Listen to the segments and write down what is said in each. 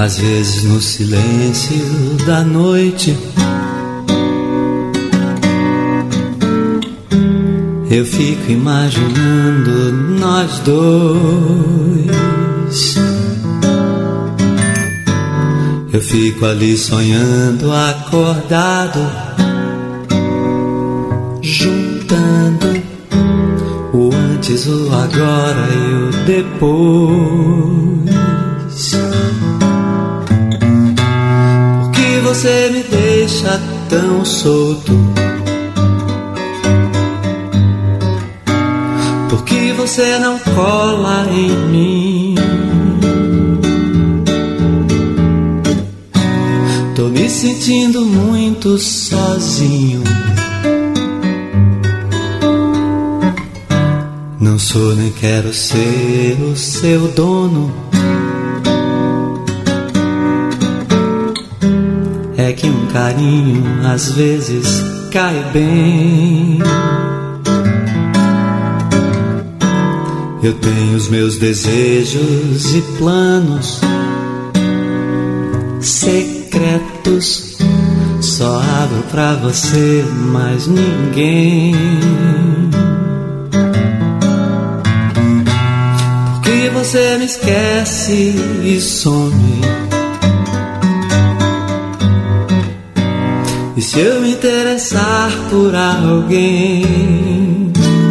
Às vezes no silêncio da noite eu fico imaginando nós dois. Eu fico ali sonhando, acordado, juntando o antes, o agora e o depois. Por que você me deixa tão solto? Por que você não cola em mim? Tô me sentindo muito sozinho. Não sou nem quero ser o seu dono. É que um carinho às vezes cai bem. Eu tenho os meus desejos e planos secretos. Só abro pra você, mais ninguém. Porque você me esquece e some. E se eu me interessar por alguém?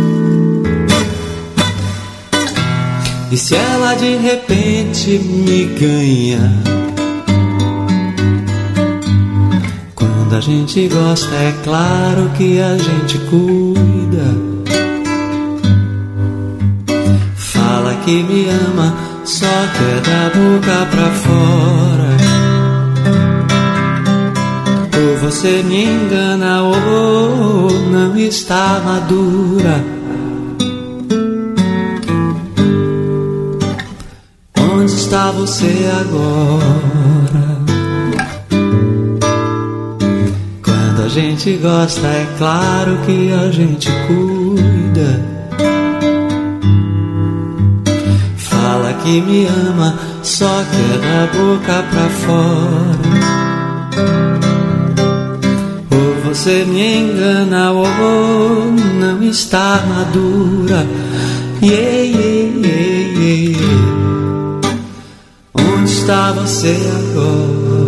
E se ela de repente me ganha? Quando a gente gosta, é claro que a gente cuida. Fala que me ama, só quer da boca pra fora. Ou você me engana ou não está madura. Onde está você agora? Quando a gente gosta, é claro que a gente cuida. Fala que me ama, só quer da boca pra fora. Ou você me engana ou não está madura. Yeah, yeah, yeah, yeah. Onde está você agora?